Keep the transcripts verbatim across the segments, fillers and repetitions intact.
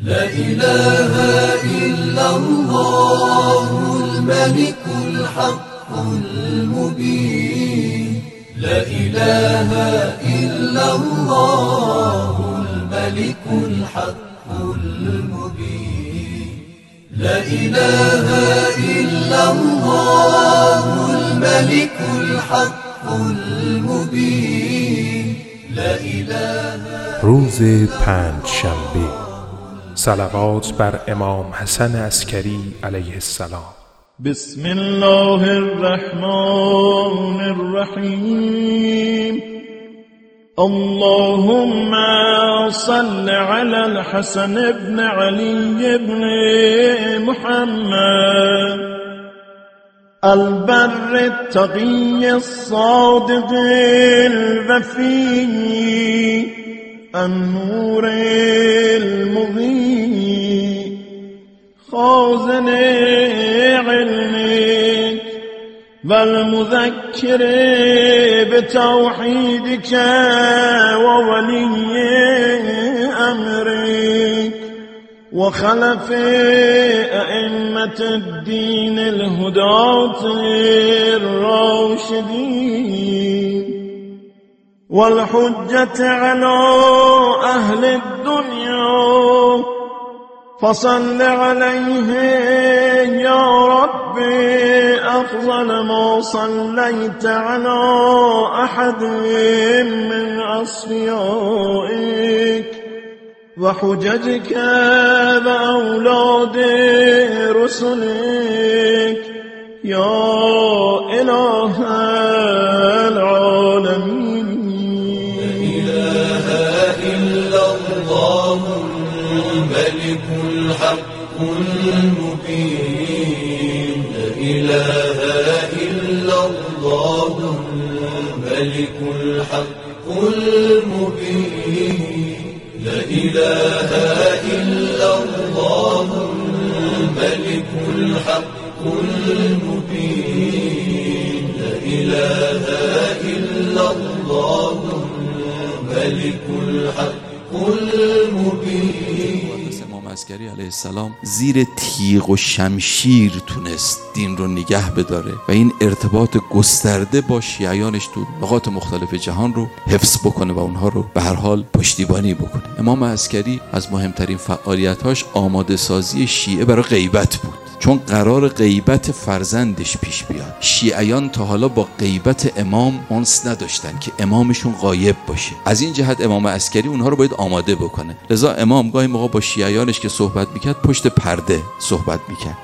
لا إله إلا الله الملك الحق المبين لا إله إلا الله الملك الحق المبين لا إله إلا الله الملك الحق المبين لا إله. روز پنج شنبه، صلوات بر امام حسن عسکری علیه السلام. بسم الله الرحمن الرحیم. اللهم صل على الحسن ابن علي ابن محمد البر التقي الصادق الوفي النور المضيء خازن علمك والمذكر بتوحيدك وولي أمرك وخلف أئمة الدين الهداة الراشدين والحجة على أهل الدنيا فصل عليه يا ربي أفضل ما صليت على أحد من أصفيائك وحججك وأولاد رسلك يا إله العالمين. لا إله إلا الله الملك الحق المبين لا إله إلا الله الملك الحق المبين لا إله إلا الله الملك الحق المبين لا إله إلا الله الملك الحق المبين. امام عسکری علیه السلام زیر تیغ و شمشیر تونست دین رو نگه بداره و این ارتباط گسترده با شیعیانش تو نقاط مختلف جهان رو حفظ بکنه و اونها رو به هر حال پشتیبانی بکنه. امام عسکری از مهمترین فعالیتاش آماده سازی شیعه برای غیبت بود، چون قرار غیبت فرزندش پیش بیاد. شیعیان تا حالا با غیبت امام انس نداشتن که امامشون غایب باشه. از این جهت امام عسکری اونها رو باید آماده بکنه. لذا امام گاهی موقع با شیعیانش که صحبت میکرد پشت پرده صحبت میکرد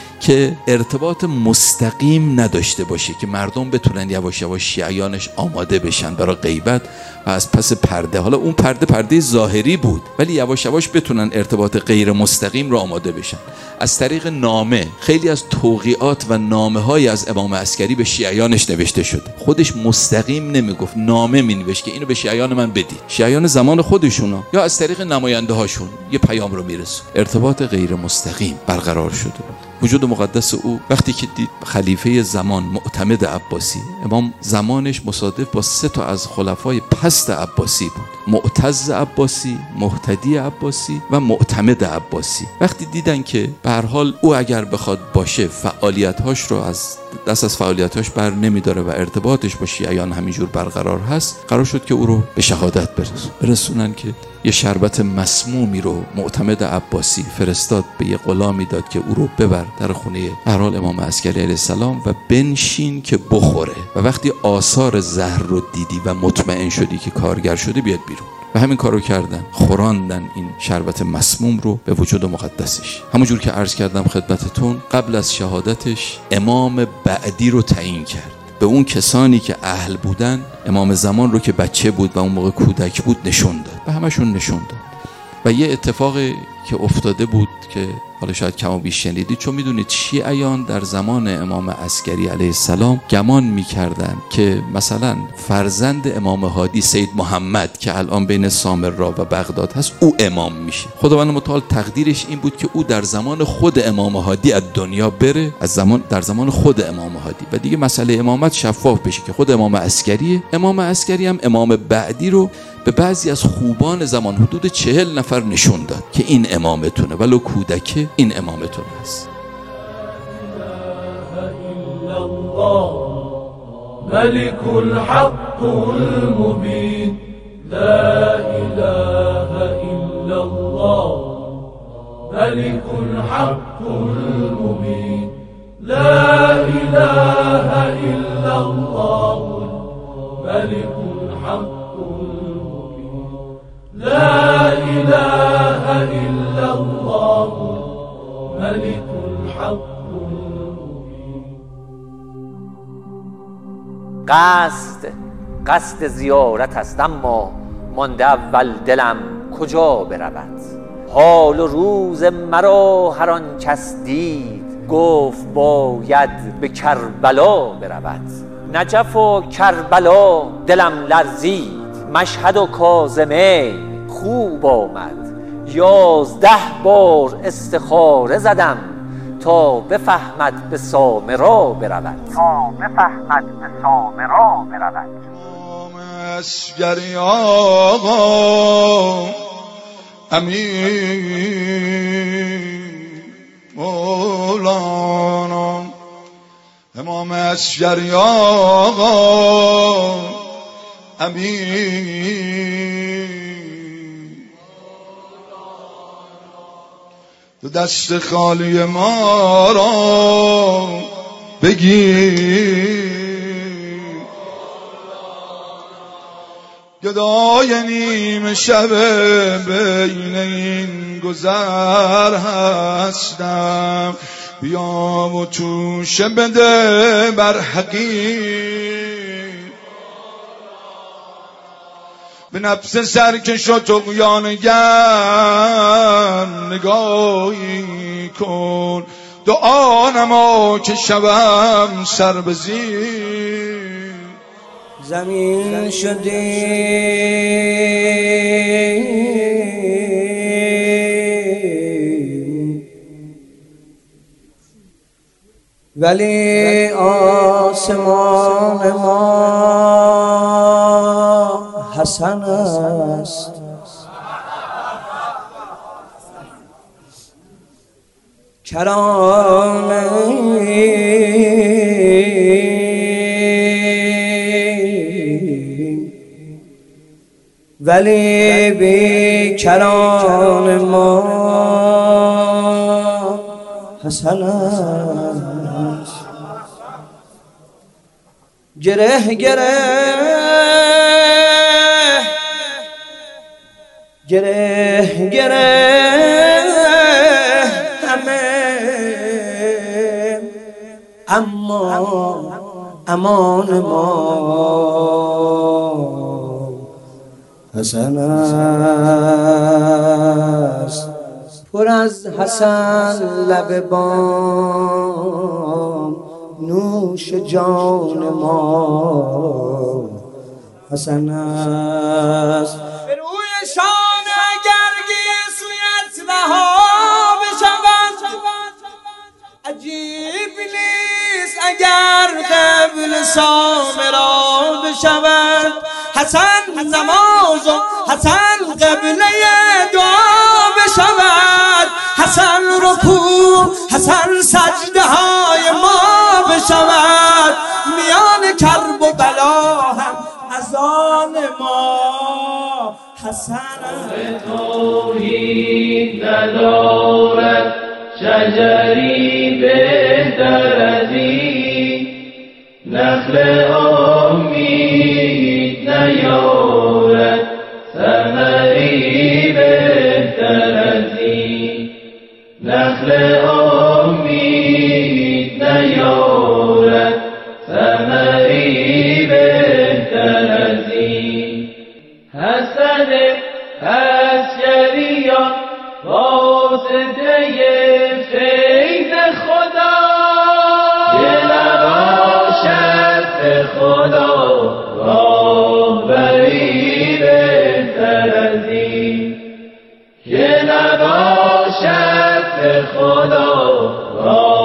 که ارتباط مستقیم نداشته باشه، که مردم بتونن یواش یواش شیعیانش آماده بشن برای غیبت و از پس پرده، حالا اون پرده پرده ظاهری بود، ولی یواش یواش بتونن ارتباط غیر مستقیم رو آماده بشن. از طریق نامه خیلی از توقیعات و نامه های از امام عسکری به شیعیانش نوشته شده. خودش مستقیم نمیگفت، نامه مینوشت که اینو به شیعیان من بدید. شیعیان زمان خودشونا یا از طریق نماینده هاشون یه پیام رو میرسون. ارتباط غیر مستقیم برقرار شده بود. وجود مقدس او وقتی که دید خلیفه زمان معتمد عباسی، امام زمانش مصادف با سه تا از خلفای پست عباسی بود، معتز عباسی، مهتدی عباسی و معتمد عباسی. وقتی دیدن که به هر حال او اگر بخواد باشه فعالیت‌هاش رو از دست از فعالیت‌هاش بر نمیداره و ارتباطش با شیعیان همینجور برقرار هست، قرار شد که او رو به شهادت برسون. برسونن که یه شربت مسمومی رو معتمد عباسی فرستاد به یه غلامی داد که او رو ببر در خونه به هر حال امام عسکری علیه السلام و بنشین که بخوره، و وقتی آثار زهر رو دیدی و مطمئن شدی که کارگر شده بیاد بیرون. و همین کارو کردن، خوراندن این شربت مسموم رو به وجود مقدسش. همونجور که عرض کردم خدمتتون، قبل از شهادتش امام بعدی رو تعیین کرد. به اون کسانی که اهل بودن، امام زمان رو که بچه بود و اون موقع کودک بود نشون داد، به همشون نشون داد. و یه اتفاقی که افتاده بود که حالا شاید کم و بیش شنیدید، چون میدونید شیعیان در زمان امام عسکری علیه السلام گمان میکردن که مثلا فرزند امام هادی سید محمد که الان بین سامرا و بغداد هست او امام میشه. خداوند متعال تقدیرش این بود که او در زمان خود امام هادی از دنیا بره، از زمان در زمان خود امام هادی، و دیگه مسئله امامت شفاف بشه که خود امام عسکریه. امام عسکری هم امام بعدی رو به بعضی از خوبان زمان حدود چهل نفر نشون داد که این امامتونه، ولو کودکه این امامتونه است. ملك الحق المبين لا إله إلا الله ملك الحق المبين لا إله إلا الله ملك الحق المبين لا إله إلا الله ملك الحق قصد قصد زیارت است، اما مانده اول دلم کجا برود. حال و روز مرا هر آن کس دید، گفت باید به کربلا برود. نجف و کربلا دلم لرزید، مشهد و کاظمه خوب آمد. یازده بار استخاره زدم تا بفهمد به سامرا برود تا بفهمد به سامرا برود. اسگری آقا امیر مولانا، امام اسگری آقا امیر تو دست خالی ما را بگیر، گدای نیم شب بین این گذر هستم، بیا و توشه بده بر حقیر. به نفس سرکش و طغیانگر نگاهی کن، دعا نما که شبم سر به زیر. زمین شدی ولی آسمان ما حسن است. کرانه ولی بی کران ما حسن است. گره گره گره گره همه، اما امان ما حسن است. پر از حسن لب بام نوش جان ما حسن است. به روی شان اگر گیسویت رها بشود، عجیب نیست اگر قبل سامرا بشود. حسن نماز و حسن قبله دعا بشود، حسن رکوع حسن سجده های ما بشود. میان کرب و بلا هم اذان ما حسن. توحید ندارد شجری بهتر از این، نخل امید نیارد ثمری بهتر از این، نخل امید نیارد ثمری بهتر از این. حسن عسکریان واسطه خدا را